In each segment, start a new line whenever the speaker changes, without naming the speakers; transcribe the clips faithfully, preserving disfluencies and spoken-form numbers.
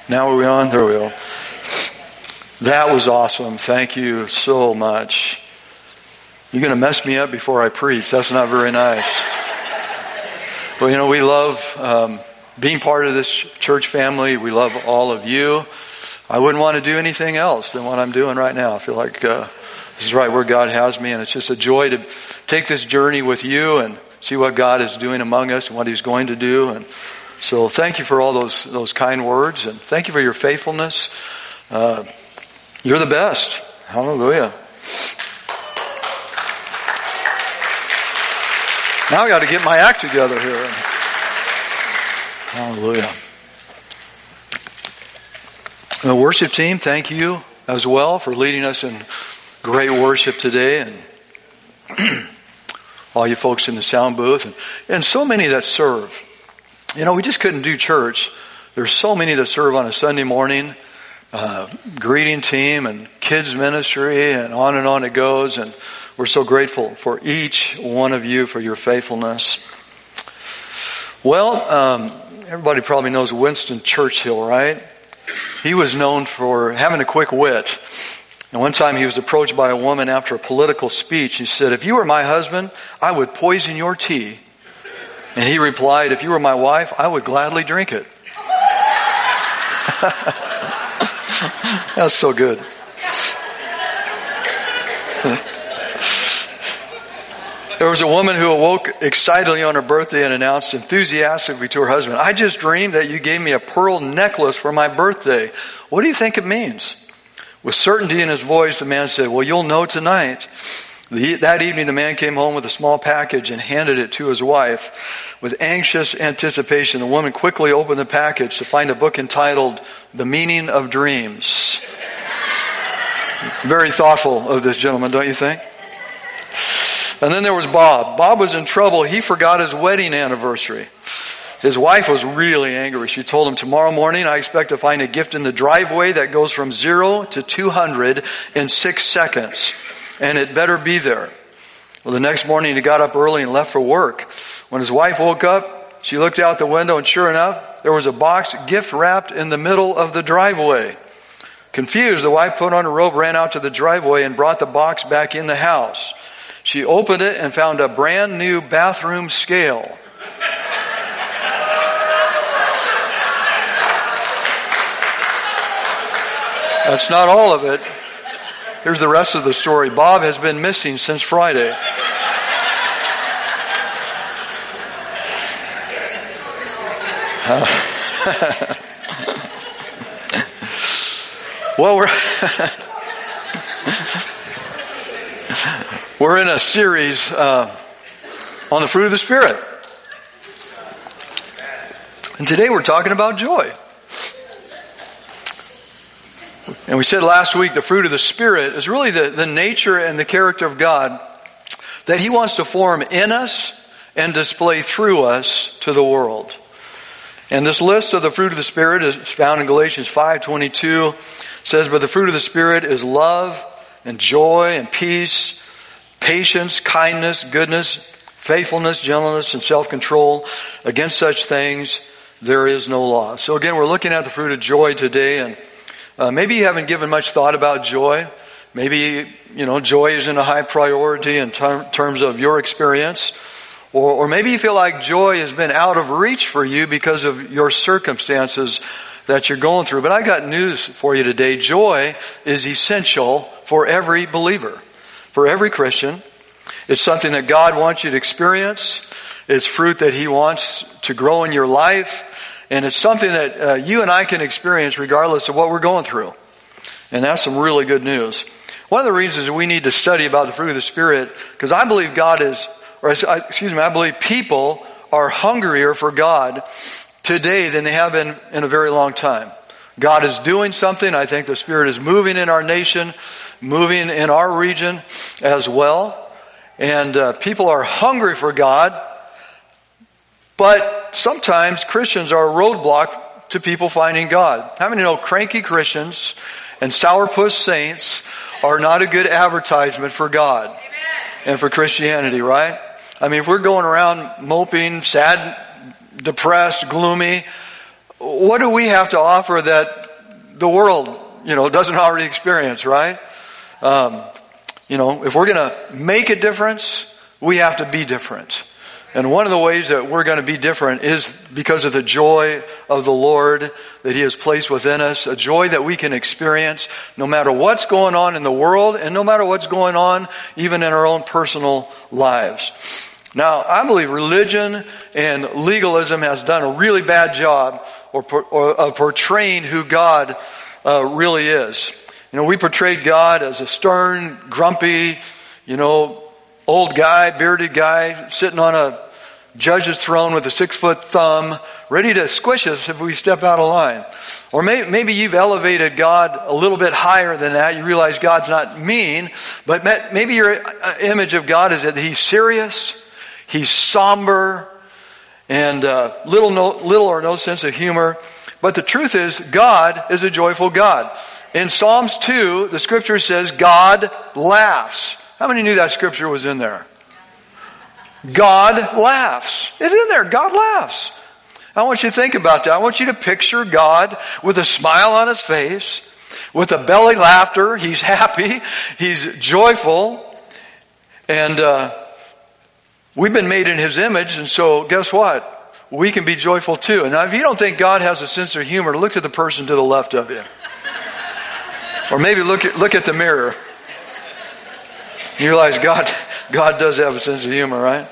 Now are we on? There we go. That was awesome. Thank you so much. You're going to mess me up before I preach. That's not very nice. Well, you know, we love um, being part of this church family. We love all of you. I wouldn't want to do anything else than what I'm doing right now. I feel like uh, this is right where God has me, and it's just a joy to take this journey with you and see what God is doing among us and what He's going to do. And so thank you for all those those kind words, and thank you for your faithfulness. Uh, you're the best. Hallelujah. Now I got to get my act together here. Hallelujah. The worship team, thank you as well for leading us in great worship today, and all you folks in the sound booth, and, and so many that serve. You know, we just couldn't do church. There's so many that serve on a Sunday morning, uh, greeting team and kids ministry, and on and on it goes. And we're so grateful for each one of you for your faithfulness. Well, um, everybody probably knows Winston Churchill, right? He was known for having a quick wit. And one time he was approached by a woman after a political speech. He said, "If you were my husband, I would poison your tea." And he replied, "If you were my wife, I would gladly drink it." That's so good. There was a woman who awoke excitedly on her birthday and announced enthusiastically to her husband, "I just dreamed that you gave me a pearl necklace for my birthday. What do you think it means?" With certainty in his voice, the man said, "Well, you'll know tonight." The, that evening, the man came home with a small package and handed it to his wife. With anxious anticipation, the woman quickly opened the package to find a book entitled The Meaning of Dreams. Very thoughtful of this gentleman, don't you think? And then there was Bob. Bob was in trouble. He forgot his wedding anniversary. His wife was really angry. She told him, "Tomorrow morning I expect to find a gift in the driveway that goes from zero to two hundred in six seconds. And it better be there." Well, the next morning he got up early and left for work. When his wife woke up, she looked out the window, and sure enough, there was a box gift wrapped in the middle of the driveway. Confused, the wife put on her robe, ran out to the driveway, and brought the box back in the house. She opened it and found a brand new bathroom scale. That's not all of it. Here's the rest of the story. Bob has been missing since Friday. Uh, well, we're we're in a series uh, on the fruit of the Spirit, and today we're talking about joy. And we said last week the fruit of the Spirit is really the, the nature and the character of God that He wants to form in us and display through us to the world. And this list of the fruit of the Spirit is found in Galatians five twenty-two. It says, "But the fruit of the Spirit is love and joy and peace, patience, kindness, goodness, faithfulness, gentleness, and self-control. Against such things there is no law." So again, we're looking at the fruit of joy today, and Uh, maybe you haven't given much thought about joy. Maybe, you know, joy isn't a high priority in ter- terms of your experience. Or, or maybe you feel like joy has been out of reach for you because of your circumstances that you're going through. But I got news for you today. Joy is essential for every believer, for every Christian. It's something that God wants you to experience. It's fruit that He wants to grow in your life. And it's something that uh, you and I can experience regardless of what we're going through. And that's some really good news. One of the reasons we need to study about the fruit of the Spirit, because I believe God is, or excuse me, I believe people are hungrier for God today than they have been in a very long time. God is doing something. I think the Spirit is moving in our nation, moving in our region as well. And uh, people are hungry for God. But sometimes Christians are a roadblock to people finding God. How many know cranky Christians and sourpuss saints are not a good advertisement for God and for Christianity, right? I mean, if we're going around moping, sad, depressed, gloomy, what do we have to offer that the world, you know, doesn't already experience, right? Um, you know, if we're going to make a difference, we have to be different. And one of the ways that we're going to be different is because of the joy of the Lord that He has placed within us, a joy that we can experience no matter what's going on in the world and no matter what's going on even in our own personal lives. Now, I believe religion and legalism has done a really bad job or, or, of portraying who God uh, really is. You know, we portrayed God as a stern, grumpy, you know, old guy, bearded guy, sitting on a judge's throne with a six-foot thumb, ready to squish us if we step out of line. Or may, maybe you've elevated God a little bit higher than that. You realize God's not mean, but maybe your image of God is that He's serious, He's somber, and uh, little, no, little or no sense of humor. But the truth is, God is a joyful God. In Psalms two, the scripture says, God laughs. How many knew that scripture was in there? God laughs. It's in there. God laughs. I want you to think about that. I want you to picture God with a smile on His face, with a belly laughter. He's happy. He's joyful. And uh, we've been made in His image, and so guess what? We can be joyful too. And now if you don't think God has a sense of humor, look at the person to the left of you. Or maybe look at, look at the mirror. You realize God, God does have a sense of humor, right?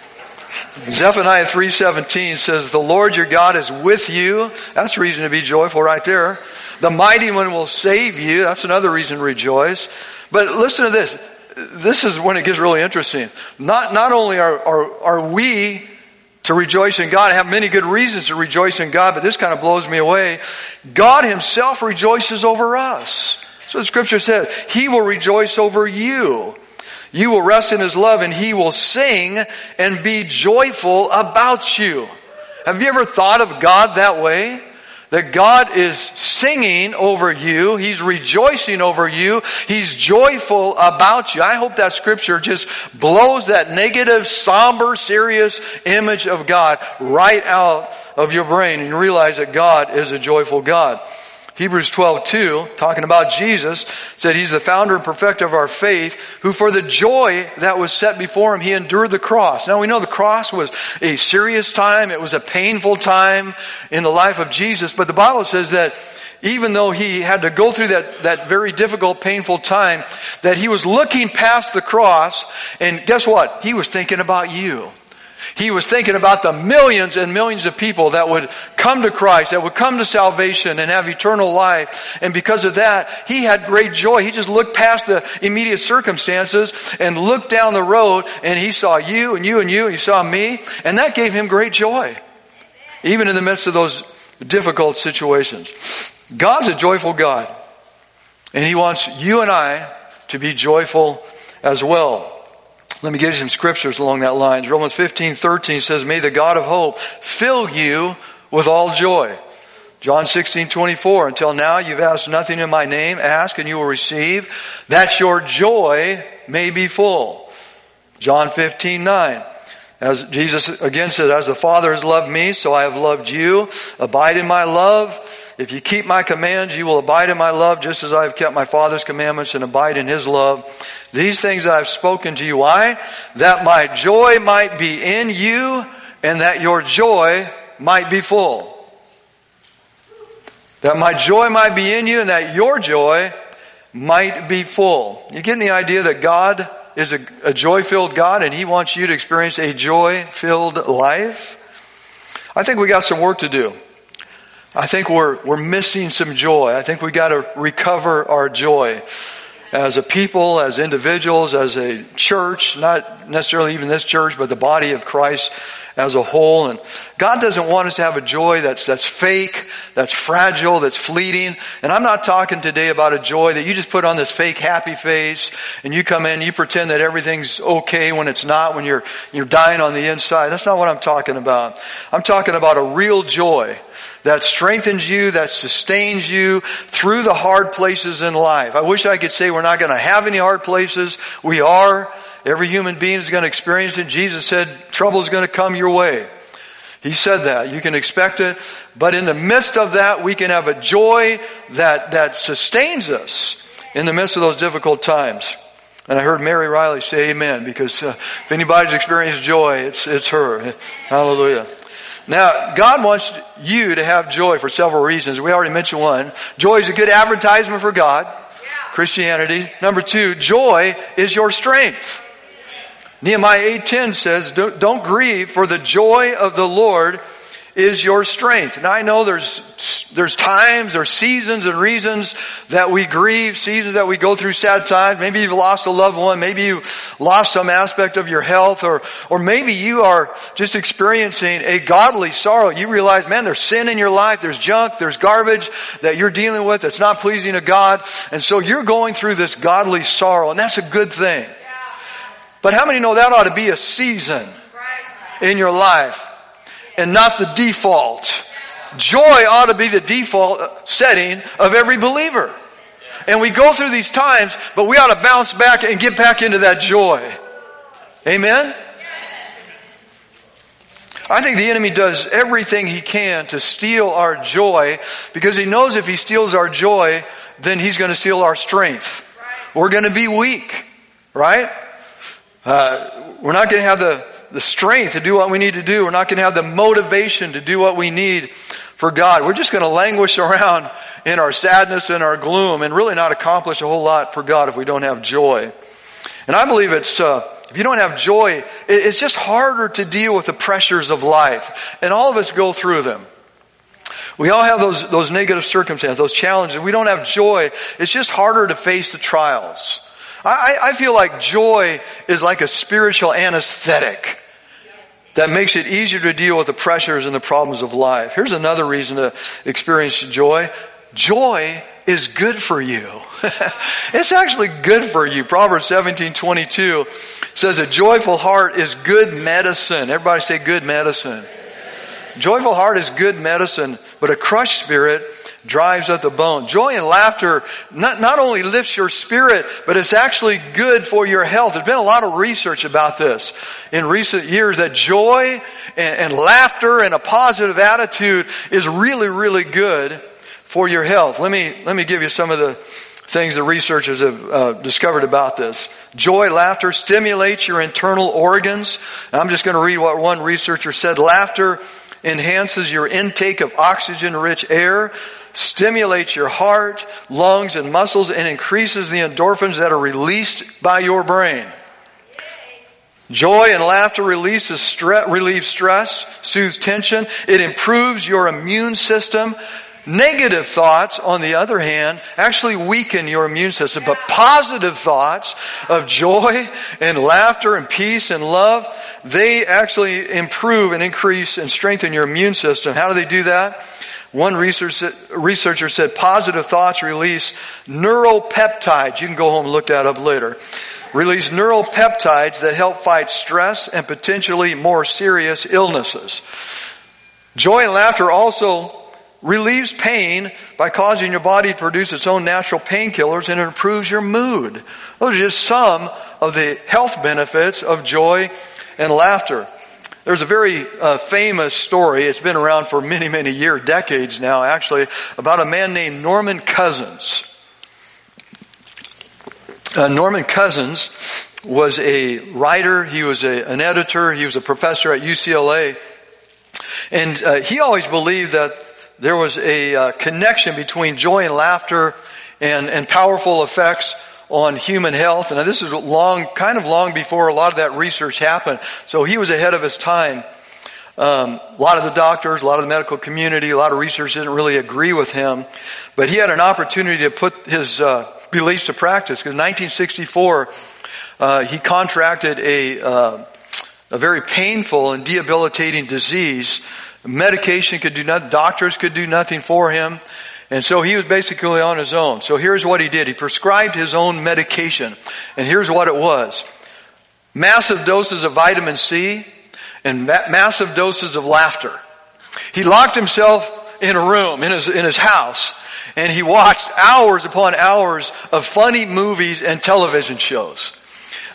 Zephaniah three seventeen says, the Lord your God is with you. That's a reason to be joyful right there. The mighty one will save you. That's another reason to rejoice. But listen to this. This is when it gets really interesting. Not, not only are, are, are we to rejoice in God, I have many good reasons to rejoice in God, but this kind of blows me away. God Himself rejoices over us. So the scripture says, He will rejoice over you. You will rest in His love, and He will sing and be joyful about you. Have you ever thought of God that way? That God is singing over you. He's rejoicing over you. He's joyful about you. I hope that scripture just blows that negative, somber, serious image of God right out of your brain, and you realize that God is a joyful God. Hebrews twelve two, talking about Jesus, said He's the founder and perfecter of our faith, who for the joy that was set before Him, He endured the cross. Now we know the cross was a serious time. It was a painful time in the life of Jesus. But the Bible says that even though He had to go through that, that very difficult, painful time, that He was looking past the cross, and guess what? He was thinking about you. He was thinking about the millions and millions of people that would come to Christ, that would come to salvation and have eternal life. And because of that, He had great joy. He just looked past the immediate circumstances and looked down the road, and He saw you and you and you and He saw me. And that gave Him great joy, even in the midst of those difficult situations. God's a joyful God, and He wants you and I to be joyful as well. Let me give you some scriptures along that line. Romans fifteen thirteen says, may the God of hope fill you with all joy. John sixteen twenty-four, until now you've asked nothing in my name. Ask and you will receive, that your joy may be full. John fifteen nine, as Jesus again says, as the Father has loved me, so I have loved you. Abide in my love. If you keep my commands, you will abide in my love, just as I have kept my Father's commandments and abide in His love. These things I have spoken to you, why? That my joy might be in you, and that your joy might be full. That my joy might be in you, and that your joy might be full. You getting the idea that God is a, a joy-filled God, and He wants you to experience a joy-filled life? I think we got some work to do. I think we're we're missing some joy. I think we got to recover our joy as a people, as individuals, as a church, not necessarily even this church, but the body of Christ as a whole. And God doesn't want us to have a joy that's that's fake, that's fragile, that's fleeting. And I'm not talking today about a joy that you just put on this fake happy face and you come in and you pretend that everything's okay when it's not, when you're you're dying on the inside. That's not what I'm talking about. I'm talking about a real joy that strengthens you, that sustains you through the hard places in life. I wish I could say we're not going to have any hard places. We are. Every human being is going to experience it. Jesus said trouble is going to come your way. He said that. You can expect it. But in the midst of that, we can have a joy that, that sustains us in the midst of those difficult times. And I heard Mary Riley say amen, because uh, if anybody's experienced joy, it's, it's her. Hallelujah. Now, God wants you to have joy for several reasons. We already mentioned one. Joy is a good advertisement for God, Christianity. Number two, joy is your strength. Nehemiah eight ten says, don't, don't grieve, for the joy of the Lord is your strength. And I know there's, there's times or seasons and reasons that we grieve, seasons that we go through sad times. Maybe you've lost a loved one. Maybe you lost some aspect of your health, or, or maybe you are just experiencing a godly sorrow. You realize, man, there's sin in your life. There's junk. There's garbage that you're dealing with that's not pleasing to God. And so you're going through this godly sorrow, and that's a good thing. But how many know that ought to be a season in your life and not the default? Joy ought to be the default setting of every believer. And we go through these times, but we ought to bounce back and get back into that joy. Amen? I think the enemy does everything he can to steal our joy, because he knows if he steals our joy, then he's going to steal our strength. We're going to be weak, right? Uh, we're not going to have the, the strength to do what we need to do. We're not going to have the motivation to do what we need for God. We're just going to languish around in our sadness and our gloom and really not accomplish a whole lot for God if we don't have joy. And I believe it's, uh, if you don't have joy, it's just harder to deal with the pressures of life. And all of us go through them. We all have those, those negative circumstances, those challenges. We don't have joy. It's just harder to face the trials. I, I feel like joy is like a spiritual anesthetic that makes it easier to deal with the pressures and the problems of life. Here's another reason to experience joy. Joy is good for you. It's actually good for you. Proverbs seventeen twenty-two says a joyful heart is good medicine. Everybody say good medicine. Joyful heart is good medicine, but a crushed spirit drives up the bone. Joy and laughter not, not only lifts your spirit, but it's actually good for your health. There's been a lot of research about this in recent years, that joy and, and laughter and a positive attitude is really, really good for your health. Let me, let me give you some of the things the researchers have uh, discovered about this. Joy, laughter stimulates your internal organs. And I'm just going to read what one researcher said. Laughter enhances your intake of oxygen-rich air, stimulates your heart, lungs, and muscles, and increases the endorphins that are released by your brain. Joy and laughter releases stress, relieves stress, soothes tension. It improves your immune system. Negative thoughts, on the other hand, actually weaken your immune system. But positive thoughts of joy and laughter and peace and love, they actually improve and increase and strengthen your immune system. How do they do that? One researcher said positive thoughts release neuropeptides. You can go home and look that up later. Release neuropeptides that help fight stress and potentially more serious illnesses. Joy and laughter also relieves pain by causing your body to produce its own natural painkillers, and it improves your mood. Those are just some of the health benefits of joy and laughter. There's a very uh, famous story. It's been around for many, many years, decades now actually, about a man named Norman Cousins. Uh, Norman Cousins was a writer. He was a, an editor. He was a professor at U C L A. And uh, he always believed that there was a uh, connection between joy and laughter and, and powerful effects on human health. And this is long, kind of long before a lot of that research happened. So he was ahead of his time. Um, a lot of the doctors, a lot of the medical community, a lot of research didn't really agree with him. But he had an opportunity to put his uh, beliefs to practice. Because in nineteen sixty-four, uh, he contracted a, uh, a very painful and debilitating disease. Medication could do nothing. Doctors could do nothing for him. And so he was basically on his own. So here's what he did. He prescribed his own medication. And here's what it was. Massive doses of vitamin C and ma- massive doses of laughter. He locked himself in a room, in his, in his house, and he watched hours upon hours of funny movies and television shows.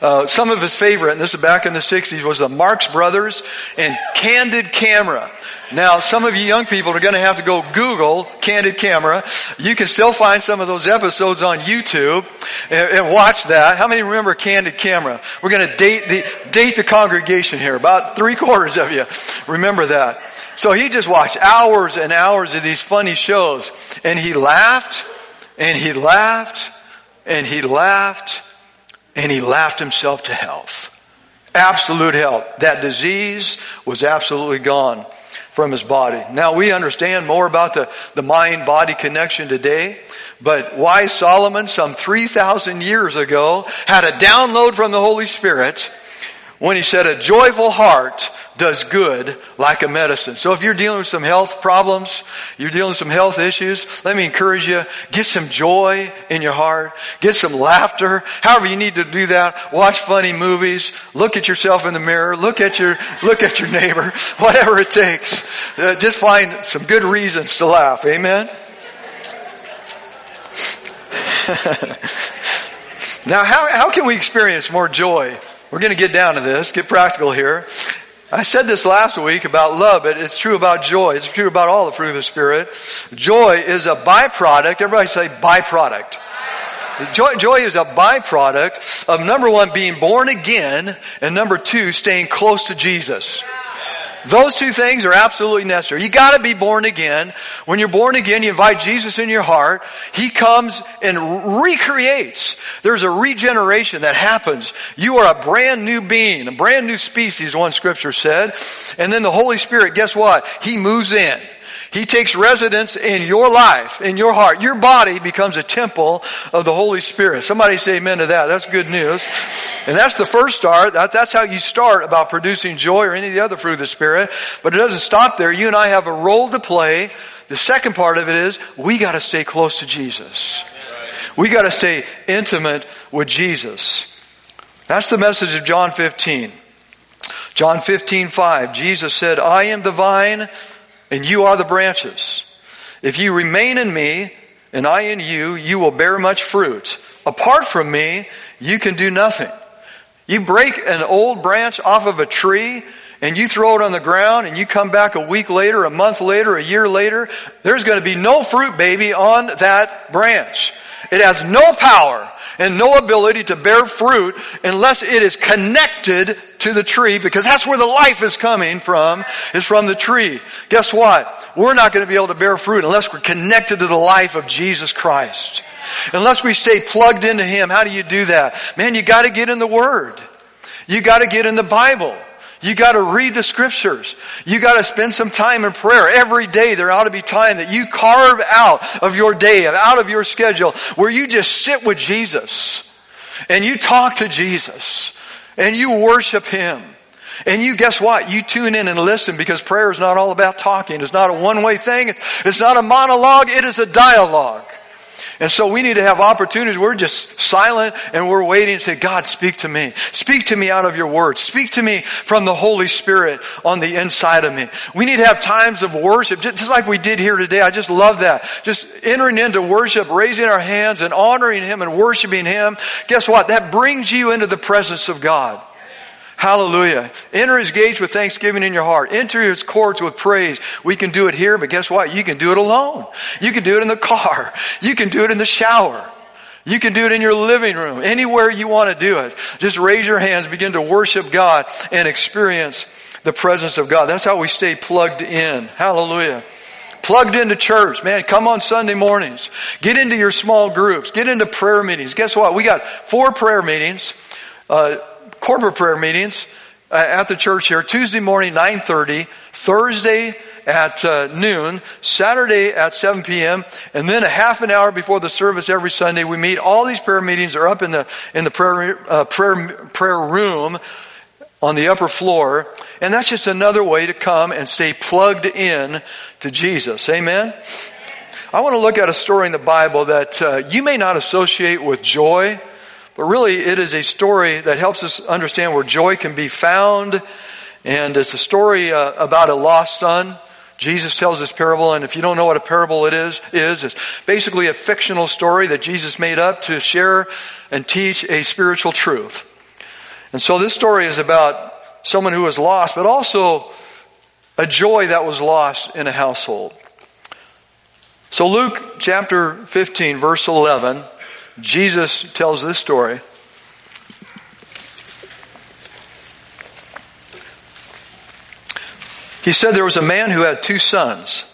Uh, some of his favorite, and this is back in the sixties, was the Marx Brothers and Candid Camera. Now, some of you young people are going to have to go Google Candid Camera. You can still find some of those episodes on YouTube and, and watch that. How many remember Candid Camera? We're going to date the date the congregation here. About three quarters of you remember that. So he just watched hours and hours of these funny shows, and he laughed, and he laughed, and he laughed, and he laughed himself to health. Absolute health. That disease was absolutely gone from his body. Now we understand more about the, the mind-body connection today, but wise Solomon some three thousand years ago had a download from the Holy Spirit when he said, a joyful heart does good like a medicine. So if you're dealing with some health problems, you're dealing with some health issues, let me encourage you, get some joy in your heart, get some laughter, however you need to do that. Watch funny movies, look at yourself in the mirror, look at your, look at your neighbor, whatever it takes. Uh, just find some good reasons to laugh. Amen? Now how, how can we experience more joy? We're going to get down to this, get practical here. I said this last week about love, but it's true about joy. It's true about all the fruit of the Spirit. Joy is a byproduct. Everybody say byproduct. Joy, joy is a byproduct of, number one, being born again, and number two, staying close to Jesus. Those two things are absolutely necessary. You gotta be born again. When you're born again, you invite Jesus in your heart. He comes and recreates. There's a regeneration that happens. You are a brand new being, a brand new species, one scripture said. And then the Holy Spirit, guess what? He moves in. He takes residence in your life, in your heart. Your body becomes a temple of the Holy Spirit. Somebody say amen to that. That's good news. And that's the first start. That, that's how you start about producing joy or any of the other fruit of the Spirit. But it doesn't stop there. You and I have a role to play. The second part of it is we got to stay close to Jesus. We got to stay intimate with Jesus. That's the message of John fifteen. John fifteen five. Jesus said, I am the vine, and you are the branches. If you remain in me, and I in you, you will bear much fruit. Apart from me, you can do nothing. You break an old branch off of a tree, and you throw it on the ground, and you come back a week later, a month later, a year later, there's going to be no fruit, baby, on that branch. It has no power and no ability to bear fruit unless it is connected to the tree, because that's where the life is coming from, is from the tree. Guess what? We're not going to be able to bear fruit unless we're connected to the life of Jesus Christ. Unless we stay plugged into Him. How do you do that? Man, you got to get in the Word. You got to get in the Bible. You got to read the Scriptures. You got to spend some time in prayer. Every day there ought to be time that you carve out of your day, out of your schedule, where you just sit with Jesus and you talk to Jesus and you worship Him. And you, guess what? You tune in and listen, because prayer is not all about talking. It's not a one-way thing. It's not a monologue. It is a dialogue. And so we need to have opportunities. We're just silent and we're waiting to say, God, speak to me. Speak to me out of your word. Speak to me from the Holy Spirit on the inside of me. We need to have times of worship, just like we did here today. I just love that. Just entering into worship, raising our hands and honoring Him and worshiping Him. Guess what? That brings you into the presence of God. Hallelujah. Enter His gates with thanksgiving in your heart. Enter His courts with praise. We can do it here, but guess what? You can do it alone. You can do it in the car. You can do it in the shower. You can do it in your living room. Anywhere you want to do it. Just raise your hands, begin to worship God, and experience the presence of God. That's how we stay plugged in. Hallelujah. Plugged into church. Man, come on Sunday mornings. Get into your small groups. Get into prayer meetings. Guess what? We got four prayer meetings. Uh, corporate prayer meetings uh, at the church here. Tuesday morning, nine thirty. Thursday at uh, noon. Saturday at seven p.m. And then a half an hour before the service every Sunday, we meet. All these prayer meetings are up in the in the prayer uh, prayer prayer room on the upper floor. And that's just another way to come and stay plugged in to Jesus. Amen? I want to look at a story in the Bible that uh, you may not associate with joy, but really it is a story that helps us understand where joy can be found. And it's a story uh, about a lost son. Jesus tells this parable, and if you don't know what a parable it is, is it's basically a fictional story that Jesus made up to share and teach a spiritual truth. And so this story is about someone who was lost, but also a joy that was lost in a household. So Luke chapter fifteen, verse eleven, Jesus tells this story. He said there was a man who had two sons.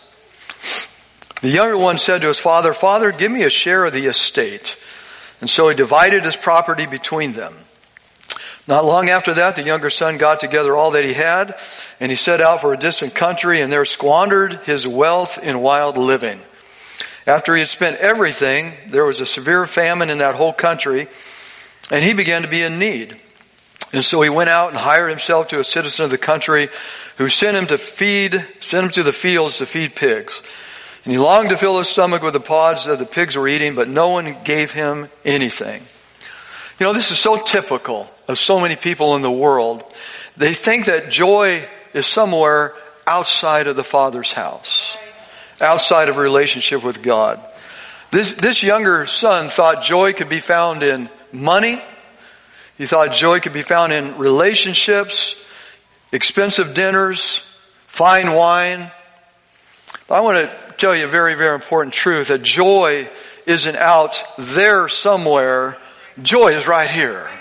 The younger one said to his father, "Father, give me a share of the estate." And so he divided his property between them. Not long after that, the younger son got together all that he had, and he set out for a distant country, and there squandered his wealth in wild living. After he had spent everything, there was a severe famine in that whole country, and he began to be in need. And so he went out and hired himself to a citizen of the country, who sent him to feed, sent him to the fields to feed pigs. And he longed to fill his stomach with the pods that the pigs were eating, but no one gave him anything. You know, this is so typical of so many people in the world. They think that joy is somewhere outside of the Father's house, outside of a relationship with God. This, this younger son thought joy could be found in money. He thought joy could be found in relationships, expensive dinners, fine wine. But I want to tell you a very, very important truth, that joy isn't out there somewhere. Joy is right here.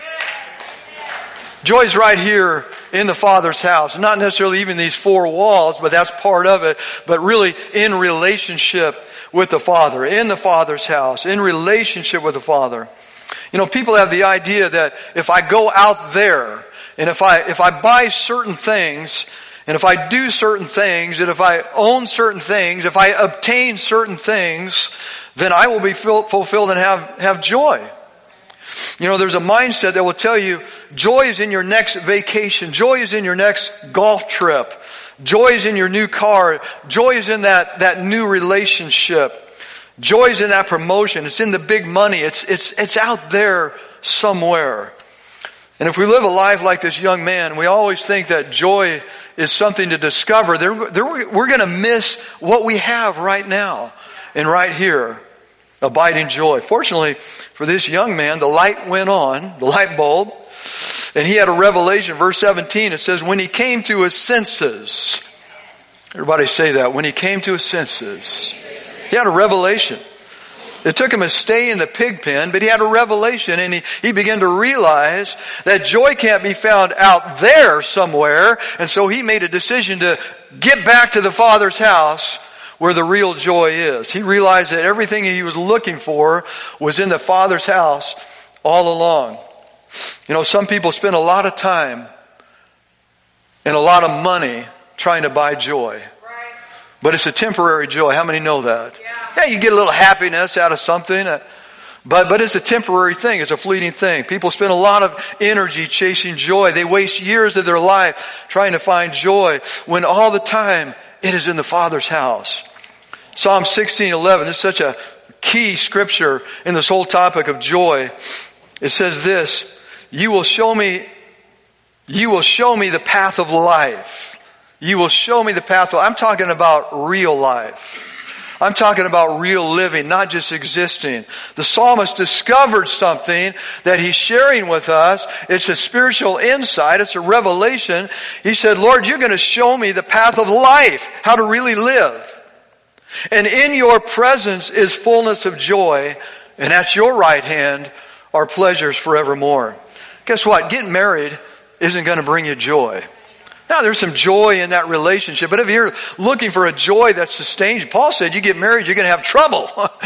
Joy is right here in the Father's house. Not necessarily even these four walls, but that's part of it. But really in relationship with the Father, in the Father's house, in relationship with the Father. You know, people have the idea that if I go out there, and if I, if I buy certain things, and if I do certain things, and if I own certain things, if I obtain certain things, then I will be fulfilled and have, have joy. You know, there's a mindset that will tell you joy is in your next vacation. Joy is in your next golf trip. Joy is in your new car. Joy is in that, that new relationship. Joy is in that promotion. It's in the big money. It's, it's, it's out there somewhere. And if we live a life like this young man, we always think that joy is something to discover. There, there, we're going to miss what we have right now and right here. Abiding joy. Fortunately for this young man, the light went on, the light bulb, and he had a revelation. Verse seventeen, it says, when he came to his senses. Everybody say that. When he came to his senses. He had a revelation. It took him a stay in the pig pen, but he had a revelation, and he, he began to realize that joy can't be found out there somewhere. And so he made a decision to get back to the Father's house, where the real joy is. He realized that everything he was looking for was in the Father's house all along. You know, some people spend a lot of time and a lot of money trying to buy joy. But it's a temporary joy. How many know that? Yeah, you get a little happiness out of something. But, but it's a temporary thing. It's a fleeting thing. People spend a lot of energy chasing joy. They waste years of their life trying to find joy, when all the time it is in the Father's house. Psalm sixteen eleven, this is such a key scripture in this whole topic of joy. It says this, you will show me, you will show me the path of life. You will show me the path of, I'm talking about real life. I'm talking about real living, not just existing. The psalmist discovered something that he's sharing with us. It's a spiritual insight. It's a revelation. He said, Lord, you're going to show me the path of life, how to really live. And in your presence is fullness of joy, and at your right hand are pleasures forevermore. Guess what? Getting married isn't going to bring you joy. Now, there's some joy in that relationship, but if you're looking for a joy that sustains you, Paul said you get married, you're going to have trouble.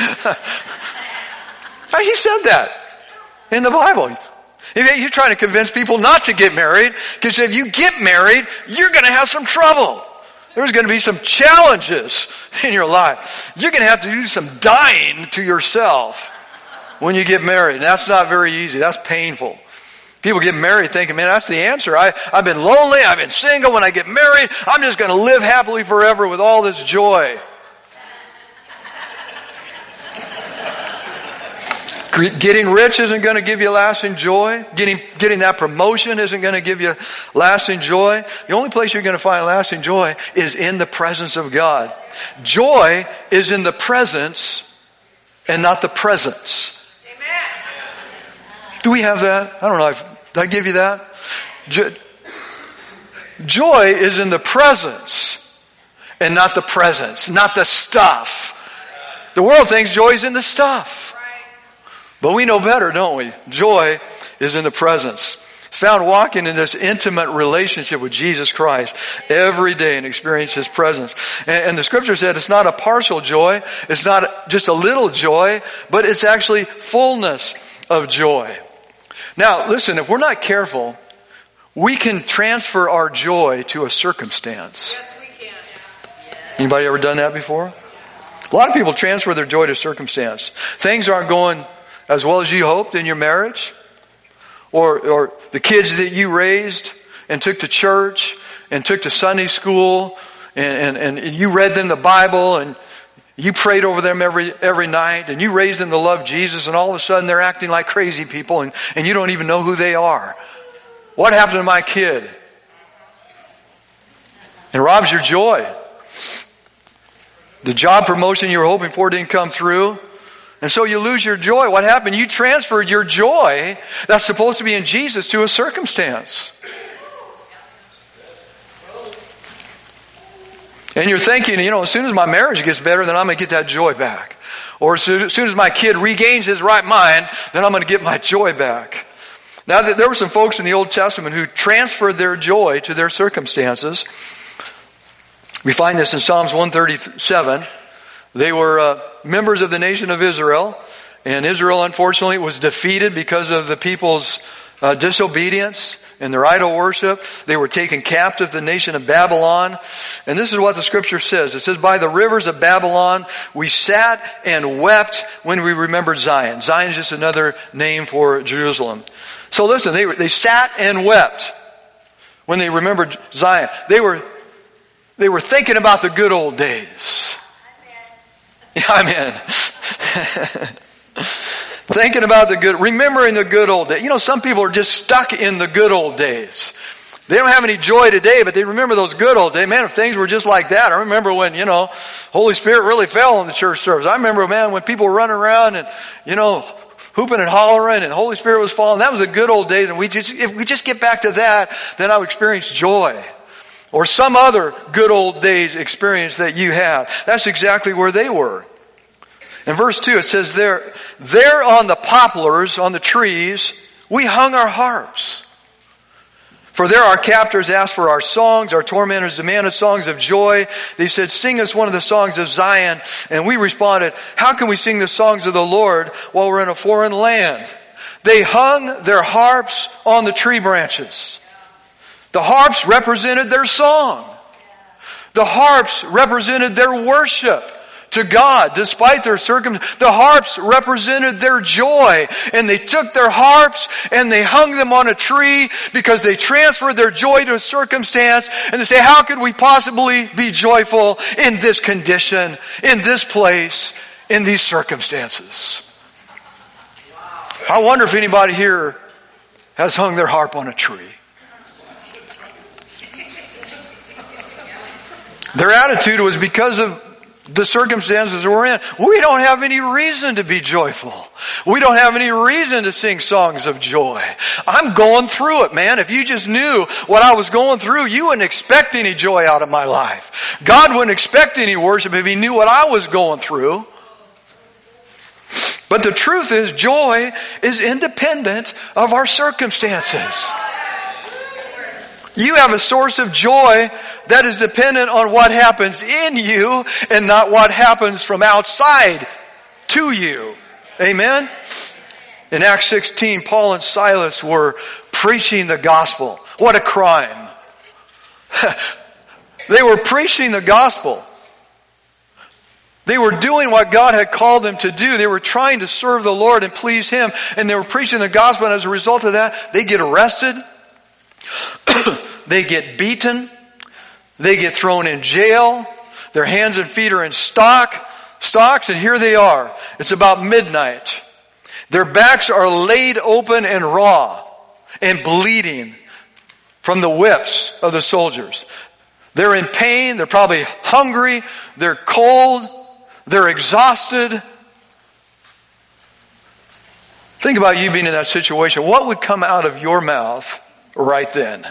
He said that in the Bible. If you're trying to convince people not to get married, because if you get married, you're going to have some trouble. There's going to be some challenges in your life. You're going to have to do some dying to yourself when you get married. And that's not very easy. That's painful. People get married thinking, man, that's the answer. I, I've been lonely. I've been single. When I get married, I'm just going to live happily forever with all this joy. Getting rich isn't going to give you lasting joy. Getting, getting that promotion isn't going to give you lasting joy. The only place you're going to find lasting joy is in the presence of God. Joy is in the presence and not the presence. Amen. Do we have that? I don't know if Did I give you that? Jo- Joy is in the presence and not the presence, not the stuff. The world thinks joy is in the stuff. But we know better, don't we? Joy is in the presence. It's found walking in this intimate relationship with Jesus Christ every day and experience His presence. And, and the scripture said it's not a partial joy. It's not just a little joy, but it's actually fullness of joy. Now, listen, if we're not careful, we can transfer our joy to a circumstance.
Yes, we can. Yeah.
Anybody ever done that before? A lot of people transfer their joy to circumstance. Things aren't going as well as you hoped in your marriage, or or the kids that you raised and took to church and took to Sunday school, and, and, and you read them the Bible and you prayed over them every every night, and you raised them to love Jesus, and all of a sudden they're acting like crazy people, and, and you don't even know who they are. What happened to my kid? It robs your joy. The job promotion you were hoping for didn't come through. And so you lose your joy. What happened? You transferred your joy that's supposed to be in Jesus to a circumstance. And you're thinking, you know, as soon as my marriage gets better, then I'm going to get that joy back. Or as soon as my kid regains his right mind, then I'm going to get my joy back. Now, there were some folks in the Old Testament who transferred their joy to their circumstances. We find this in Psalms one thirty-seven. They were uh, members of the nation of Israel, and Israel, unfortunately, was defeated because of the people's uh, disobedience and their idol worship. They were taken captive to the nation of Babylon. And this is what the scripture says. It says, by the rivers of Babylon, we sat and wept when we remembered Zion. Zion is just another name for Jerusalem. So listen, they, they sat and wept when they remembered Zion. They were They were thinking about the good old days. Yeah, I'm in. Thinking about the good, remembering the good old days. You know, some people are just stuck in the good old days. They don't have any joy today, but they remember those good old days. Man, if things were just like that. I remember when, you know, Holy Spirit really fell in the church service. I remember, man, when people were running around and, you know, hooping and hollering and the Holy Spirit was falling. That was the good old days. And we just, if we just get back to that, then I would experience joy. Or some other good old days experience that you have. That's exactly where they were. In verse two it says there, there on the poplars, on the trees, we hung our harps. For there our captors asked for our songs, our tormentors demanded songs of joy. They said, sing us one of the songs of Zion. And we responded, how can we sing the songs of the Lord while we're in a foreign land? They hung their harps on the tree branches. The harps represented their song. The harps represented their worship to God despite their circumstances. The harps represented their joy. And they took their harps and they hung them on a tree because they transferred their joy to a circumstance. And they say, how could we possibly be joyful in this condition, in this place, in these circumstances? I wonder if anybody here has hung their harp on a tree. Their attitude was because of the circumstances we're in. We don't have any reason to be joyful. We don't have any reason to sing songs of joy. I'm going through it, man. If you just knew what I was going through, you wouldn't expect any joy out of my life. God wouldn't expect any worship if He knew what I was going through. But the truth is, joy is independent of our circumstances. You have a source of joy that is dependent on what happens in you and not what happens from outside to you. Amen? In Acts sixteen, Paul and Silas were preaching the gospel. What a crime. They were preaching the gospel. They were doing what God had called them to do. They were trying to serve the Lord and please Him. And they were preaching the gospel. And as a result of that, they get arrested. They get beaten. They get thrown in jail. Their hands and feet are in stock, stocks, and here they are. It's about midnight. Their backs are laid open and raw and bleeding from the whips of the soldiers. They're in pain. They're probably hungry. They're cold. They're exhausted. Think about you being in that situation. What would come out of your mouth right then?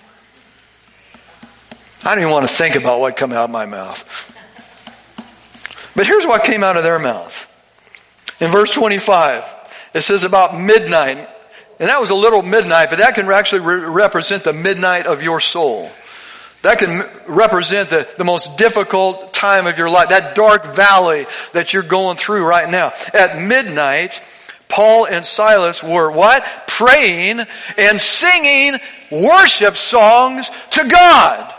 I don't even want to think about what come out of my mouth. But here's what came out of their mouth. In verse twenty-five, it says about midnight, and that was a little midnight, but that can actually re- represent the midnight of your soul. That can represent the, the most difficult time of your life, that dark valley that you're going through right now. At midnight, Paul and Silas were what? Praying and singing worship songs to God.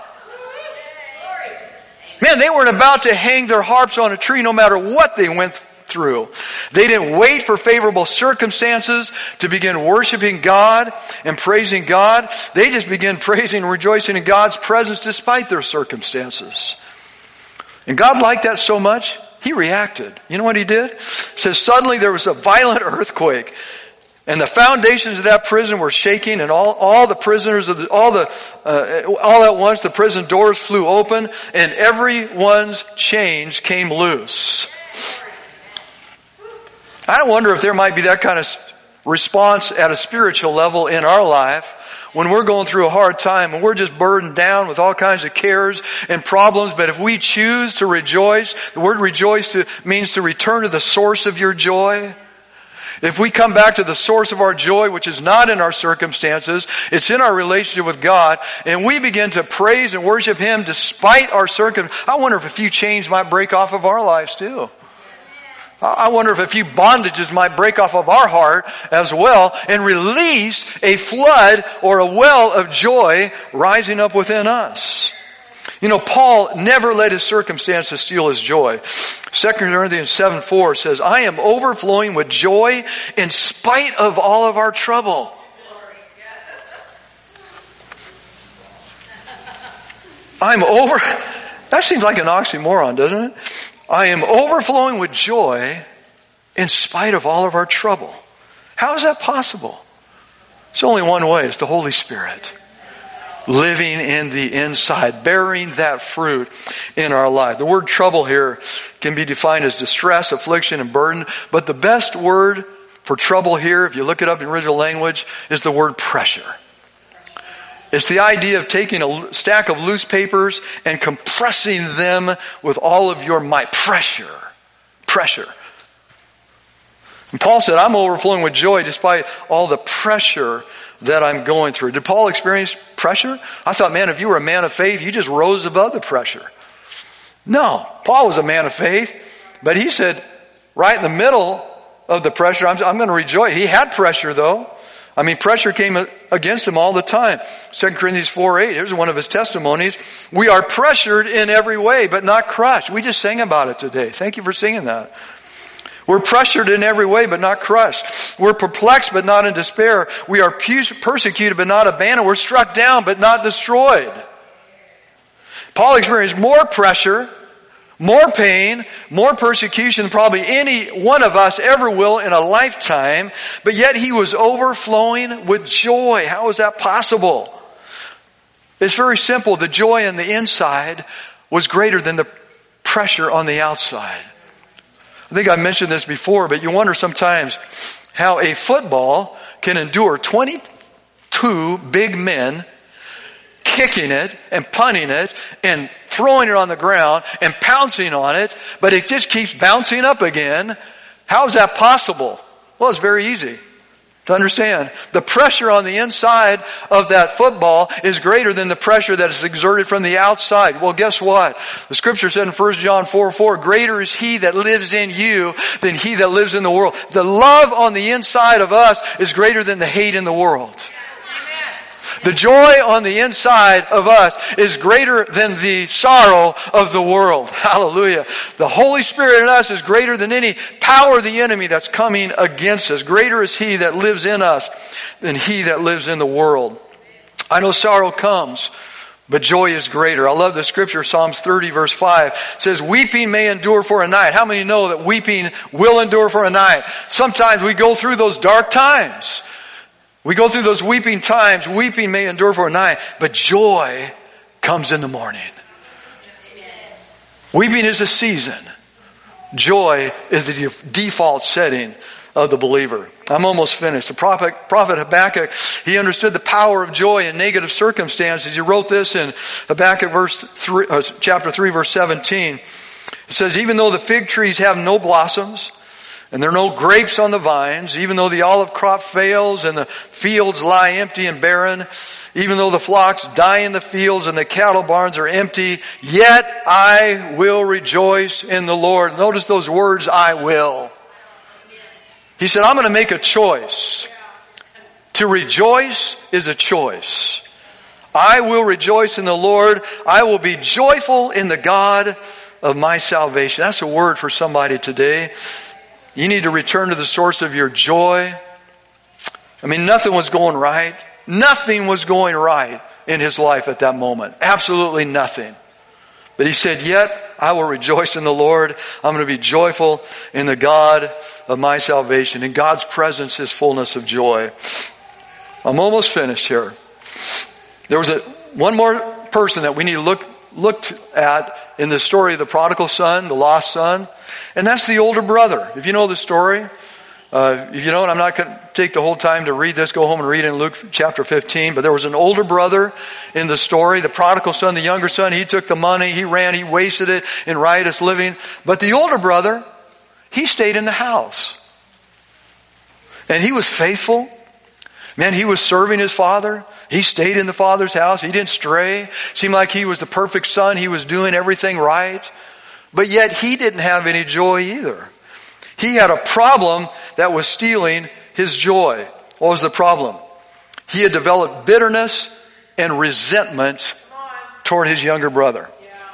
Man, they weren't about to hang their harps on a tree no matter what they went through. They didn't wait for favorable circumstances to begin worshiping God and praising God. They just began praising and rejoicing in God's presence despite their circumstances. And God liked that so much, He reacted. You know what He did? It says suddenly there was a violent earthquake. And the foundations of that prison were shaking, and all, all the prisoners, of the, all the, uh, all at once the prison doors flew open, and everyone's chains came loose. I wonder if there might be that kind of response at a spiritual level in our life when we're going through a hard time and we're just burdened down with all kinds of cares and problems. But if we choose to rejoice, the word rejoice to, means to return to the source of your joy. If we come back to the source of our joy, which is not in our circumstances, it's in our relationship with God, and we begin to praise and worship Him despite our circumstances, I wonder if a few chains might break off of our lives too. I wonder if a few bondages might break off of our heart as well and release a flood or a well of joy rising up within us. You know, Paul never let his circumstances steal his joy. Second Corinthians seven four says, I am overflowing with joy in spite of all of our trouble. I'm over... That seems like an oxymoron, doesn't it? I am overflowing with joy in spite of all of our trouble. How is that possible? It's only one way. It's the Holy Spirit living in the inside, bearing that fruit in our life. The word trouble here can be defined as distress, affliction, and burden. But the best word for trouble here, if you look it up in original language, is the word pressure. It's the idea of taking a stack of loose papers and compressing them with all of your might. Pressure. Pressure. And Paul said, I'm overflowing with joy despite all the pressure that I'm going through. Did Paul experience pressure? I thought, man, if you were a man of faith, you just rose above the pressure. No, Paul was a man of faith, but he said, right in the middle of the pressure, I'm, I'm going to rejoice. He had pressure though. I mean, pressure came against him all the time. Second Corinthians four eight, here's one of his testimonies. We are pressured in every way, but not crushed. We just sang about it today. Thank you for singing that. We're pressured in every way, but not crushed. We're perplexed, but not in despair. We are persecuted, but not abandoned. We're struck down, but not destroyed. Paul experienced more pressure, more pain, more persecution than probably any one of us ever will in a lifetime, but yet he was overflowing with joy. How is that possible? It's very simple. The joy on the inside was greater than the pressure on the outside. I think I mentioned this before, but you wonder sometimes how a football can endure twenty-two big men kicking it and punting it and throwing it on the ground and pouncing on it, but it just keeps bouncing up again. How is that possible? Well, it's very easy to understand. The pressure on the inside of that football is greater than the pressure that is exerted from the outside. Well, guess what? The scripture said in First John four four, greater is he that lives in you than he that lives in the world. The love on the inside of us is greater than the hate in the world. The joy on the inside of us is greater than the sorrow of the world. Hallelujah. The Holy Spirit in us is greater than any power of the enemy that's coming against us. Greater is he that lives in us than he that lives in the world. I know sorrow comes, but joy is greater. I love the scripture, Psalms thirty verse five. It says, weeping may endure for a night. How many know that weeping will endure for a night? Sometimes we go through those dark times. We go through those weeping times. Weeping may endure for a night, but joy comes in the morning. Weeping is a season. Joy is the default setting of the believer. I'm almost finished. The prophet, prophet Habakkuk, he understood the power of joy in negative circumstances. He wrote this in Habakkuk verse three, uh, chapter three, verse seventeen. It says, even though the fig trees have no blossoms, and there are no grapes on the vines, even though the olive crop fails and the fields lie empty and barren, even though the flocks die in the fields and the cattle barns are empty, yet I will rejoice in the Lord. Notice those words, I will. He said, I'm going to make a choice. To rejoice is a choice. I will rejoice in the Lord. I will be joyful in the God of my salvation. That's a word for somebody today. You need to return to the source of your joy. I mean, nothing was going right. Nothing was going right in his life at that moment. Absolutely nothing. But he said, yet I will rejoice in the Lord. I'm going to be joyful in the God of my salvation. In God's presence is fullness of joy. I'm almost finished here. There was a one more person that we need to look look at in the story of the prodigal son, the lost son. And that's the older brother. If you know the story, uh, if you don't, I'm not going to take the whole time to read this. Go home and read it in Luke chapter fifteen. But there was an older brother in the story, the prodigal son, the younger son. He took the money, he ran, he wasted it in riotous living. But the older brother, he stayed in the house. And he was faithful. Man, he was serving his father. He stayed in the father's house. He didn't stray. Seemed like he was the perfect son. He was doing everything right. But yet he didn't have any joy either. He had a problem that was stealing his joy. What was the problem? He had developed bitterness and resentment toward his younger brother.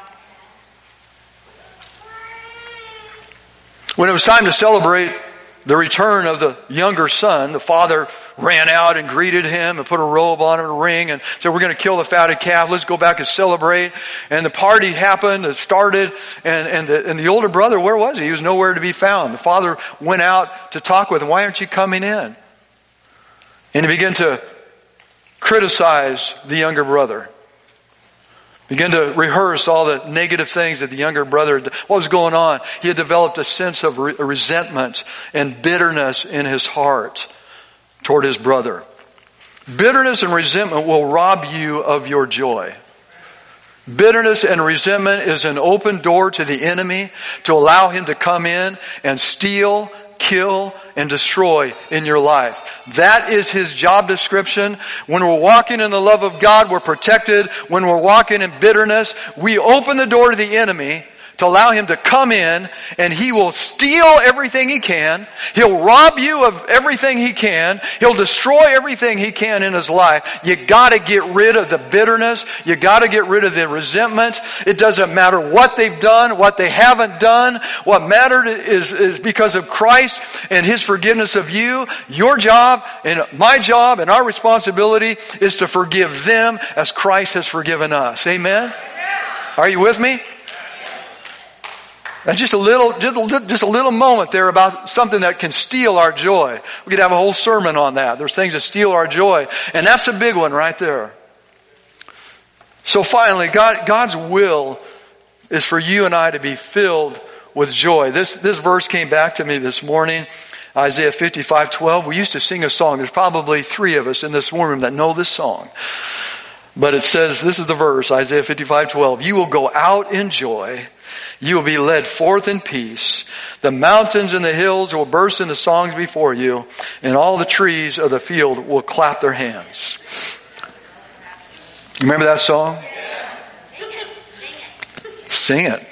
When it was time to celebrate the return of the younger son, the father ran out and greeted him and put a robe on him and a ring and said, we're going to kill the fatted calf. Let's go back and celebrate. And the party happened. It started. And, and, the, and the older brother, where was he? He was nowhere to be found. The father went out to talk with him. Why aren't you coming in? And he began to criticize the younger brother. Began to rehearse all the negative things that the younger brother, what was going on? He had developed a sense of re- resentment and bitterness in his heart toward his brother. Bitterness and resentment will rob you of your joy. Bitterness and resentment is an open door to the enemy to allow him to come in and steal, kill, and destroy in your life. That is his job description. When we're walking in the love of God, we're protected. When we're walking in bitterness, we open the door to the enemy to allow him to come in, and he will steal everything he can. He'll rob you of everything he can. He'll destroy everything he can in his life. You gotta get rid of the bitterness. You gotta get rid of the resentment. It doesn't matter what they've done, what they haven't done. What mattered is, is because of Christ and his forgiveness of you. Your job and my job and our responsibility is to forgive them as Christ has forgiven us. Amen? Are you with me? That's just a little, just a little moment there about something that can steal our joy. We could have a whole sermon on that. There's things that steal our joy. And that's a big one right there. So finally, God, God's will is for you and I to be filled with joy. This, this verse came back to me this morning. Isaiah fifty-five twelve. We used to sing a song. There's probably three of us in this room that know this song. But it says, this is the verse, Isaiah fifty-five twelve. You will go out in joy. You will be led forth in peace. The mountains and the hills will burst into songs before you, and all the trees of the field will clap their hands. Remember that song? Sing it.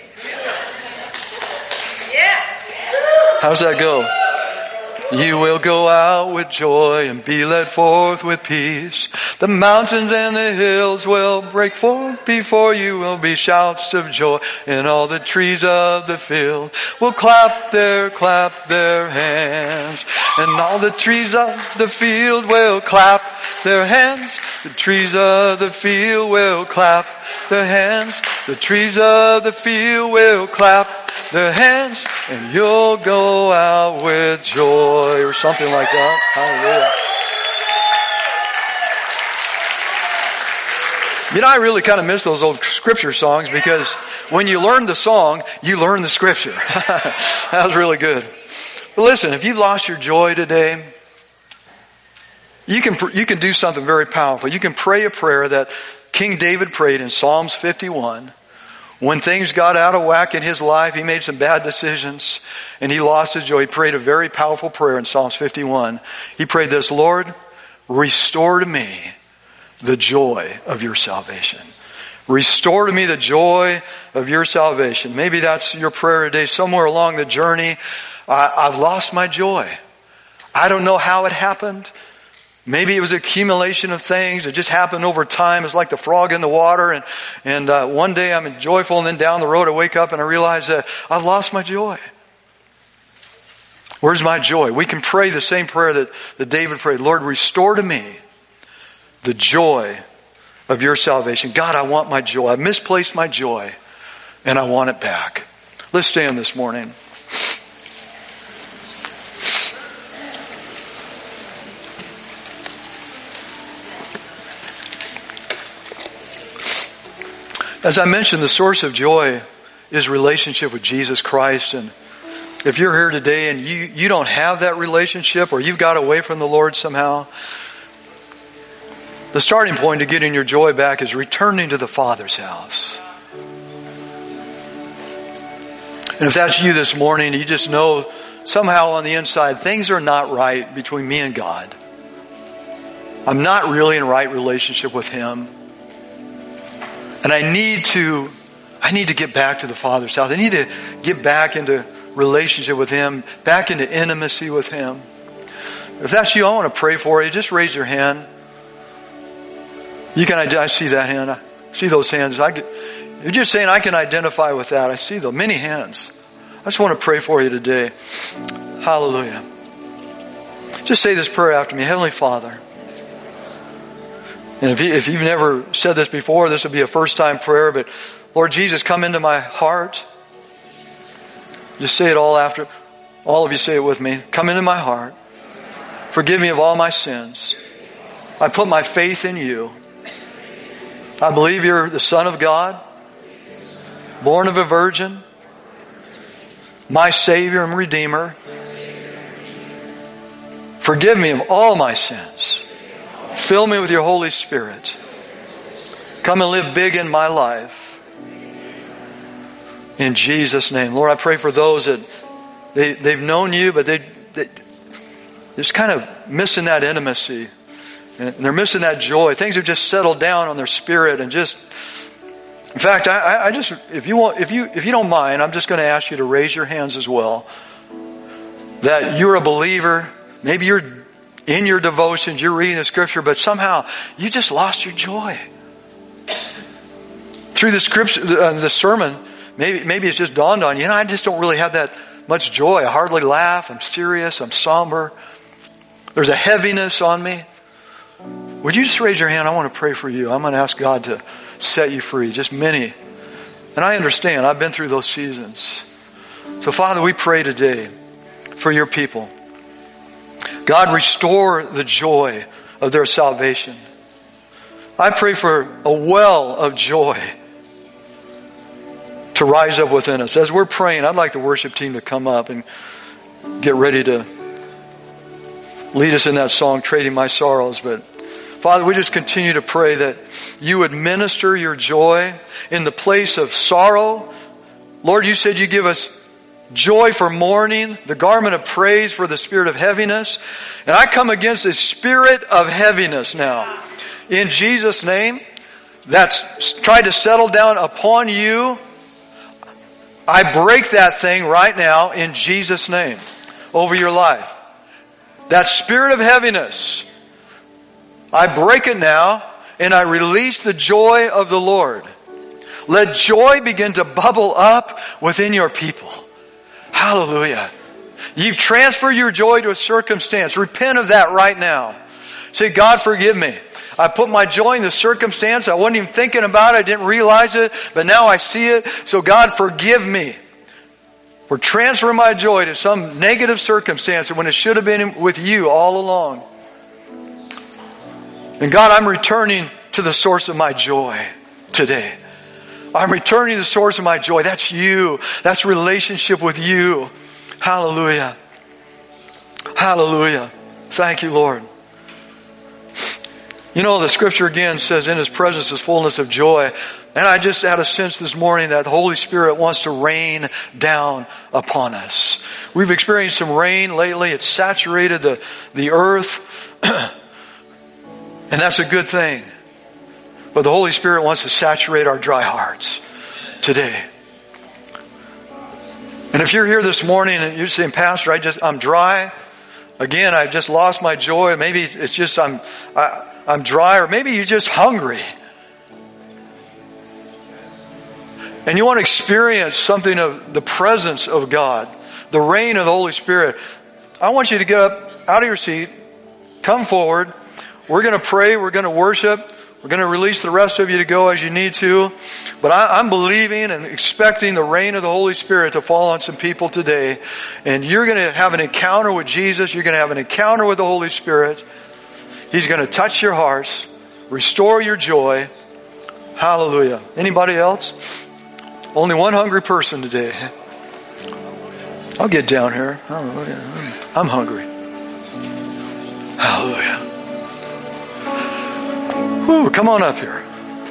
How does that go? You will go out with joy and be led forth with peace. The mountains and the hills will break forth before you. Will be shouts of joy, and all the trees of the field will clap their, clap their hands. And all the trees of the field will clap their hands. The trees of the field will clap their hands. The trees of the field will clap their hands, and you'll go out with joy, or something like that. Hallelujah. You know, I really kind of miss those old scripture songs, because when you learn the song, you learn the scripture. That was really good. But listen, if you've lost your joy today, you can, you can do something very powerful. You can pray a prayer that King David prayed in Psalms fifty-one. When things got out of whack in his life, he made some bad decisions and he lost his joy. He prayed a very powerful prayer in Psalms fifty-one. He prayed this, Lord, restore to me the joy of your salvation. Restore to me the joy of your salvation. Maybe that's your prayer today. Somewhere along the journey, I, I've lost my joy. I don't know how it happened. Maybe it was an accumulation of things. It just happened over time. It's like the frog in the water. And, and uh, one day I'm joyful, and then down the road I wake up and I realize that I've lost my joy. Where's my joy? We can pray the same prayer that, that David prayed. Lord, restore to me the joy of your salvation. God, I want my joy. I've misplaced my joy, and I want it back. Let's stand this morning. As I mentioned, the source of joy is relationship with Jesus Christ. And if you're here today and you, you don't have that relationship, or you've got away from the Lord somehow, the starting point to getting your joy back is returning to the Father's house. And if that's you this morning, you just know somehow on the inside things are not right between me and God. I'm not really in right relationship with Him. And I need to, I need to get back to the Father's house. I need to get back into relationship with Him, back into intimacy with Him. If that's you, I want to pray for you. Just raise your hand. You can, I see that hand. I see those hands. I get, you're just saying I can identify with that. I see those many hands. I just want to pray for you today. Hallelujah. Just say this prayer after me. Heavenly Father. And if, you, if you've never said this before, this will be a first time prayer. But Lord Jesus, come into my heart. Just say it all after. All of you say it with me. Come into my heart. Forgive me of all my sins. I put my faith in you. I believe you're the Son of God, born of a virgin, my Savior and Redeemer. Forgive me of all my sins. Fill me with your Holy Spirit. Come and live big in my life. In Jesus' name. Lord, I pray for those that they, they've known you, but they, they, they're just kind of missing that intimacy. And they're missing that joy. Things have just settled down on their spirit and just, in fact, I, I just, if you want, if you, if you don't mind, I'm just going to ask you to raise your hands as well. That you're a believer. Maybe you're in your devotions, you're reading the scripture, but somehow you just lost your joy. Through the scripture, the, the sermon, maybe, maybe it's just dawned on you, you know, I just don't really have that much joy. I hardly laugh. I'm serious. I'm somber. There's a heaviness on me. Would you just raise your hand? I want to pray for you. I'm going to ask God to set you free. Just many. And I understand. I've been through those seasons. So Father, we pray today for your people. God, restore the joy of their salvation. I pray for a well of joy to rise up within us. As we're praying, I'd like the worship team to come up and get ready to lead us in that song, Trading My Sorrows. But Father, we just continue to pray that you would minister your joy in the place of sorrow. Lord, you said you give us joy for mourning, the garment of praise for the spirit of heaviness. And I come against a spirit of heaviness now. In Jesus' name, that's tried to settle down upon you. I break that thing right now in Jesus' name over your life. That spirit of heaviness, I break it now and I release the joy of the Lord. Let joy begin to bubble up within your people. Hallelujah. You've transferred your joy to a circumstance. Repent of that right now. Say, God, forgive me. I put my joy in the circumstance. I wasn't even thinking about it. I didn't realize it. But now I see it. So God, forgive me for transferring my joy to some negative circumstance when it should have been with you all along. And God, I'm returning to the source of my joy today. I'm returning to the source of my joy. That's you. That's relationship with you. Hallelujah. Hallelujah. Thank you, Lord. You know, the scripture again says, in His presence is fullness of joy. And I just had a sense this morning that the Holy Spirit wants to rain down upon us. We've experienced some rain lately. It's saturated the, the earth. And that's a good thing. But the Holy Spirit wants to saturate our dry hearts today. And if you're here this morning and you're saying, Pastor, I just, I'm dry. Again, I've just lost my joy. Maybe it's just I'm, I, I'm dry, or maybe you're just hungry. And you want to experience something of the presence of God, the reign of the Holy Spirit. I want you to get up out of your seat, come forward. We're going to pray. We're going to worship. We're going to release the rest of you to go as you need to. But I, I'm believing and expecting the reign of the Holy Spirit to fall on some people today. And you're going to have an encounter with Jesus. You're going to have an encounter with the Holy Spirit. He's going to touch your hearts, restore your joy. Hallelujah. Anybody else? Only one hungry person today. I'll get down here. Hallelujah. I'm hungry. Hallelujah. Whew, come on up here.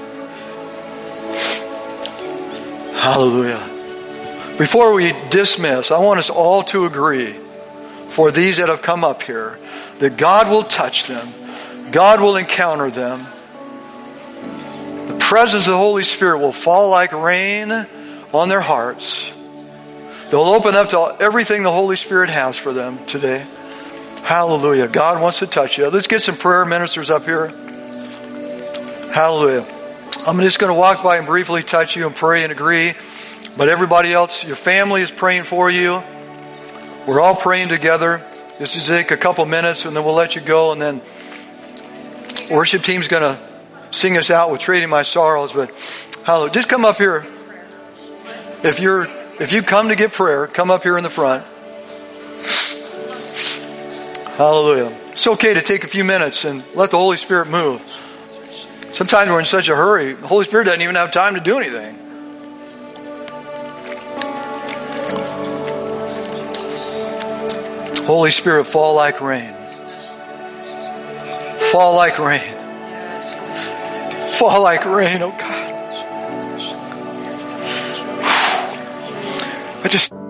Hallelujah. Before we dismiss, I want us all to agree, for these that have come up here, that God will touch them. God will encounter them. The presence of the Holy Spirit will fall like rain on their hearts. They'll open up to everything the Holy Spirit has for them today. Hallelujah. God wants to touch you. Let's get some prayer ministers up here. Hallelujah. I'm just going to walk by and briefly touch you and pray and agree. But everybody else, your family is praying for you. We're all praying together. This is take a couple minutes and then we'll let you go. And then worship team's going to sing us out with Trading My Sorrows. But hallelujah. Just come up here. If you're, if you come to get prayer, come up here in the front. Hallelujah. It's okay to take a few minutes and let the Holy Spirit move. Sometimes we're in such a hurry, the Holy Spirit doesn't even have time to do anything. Holy Spirit, fall like rain. Fall like rain. Fall like rain, oh God. I just...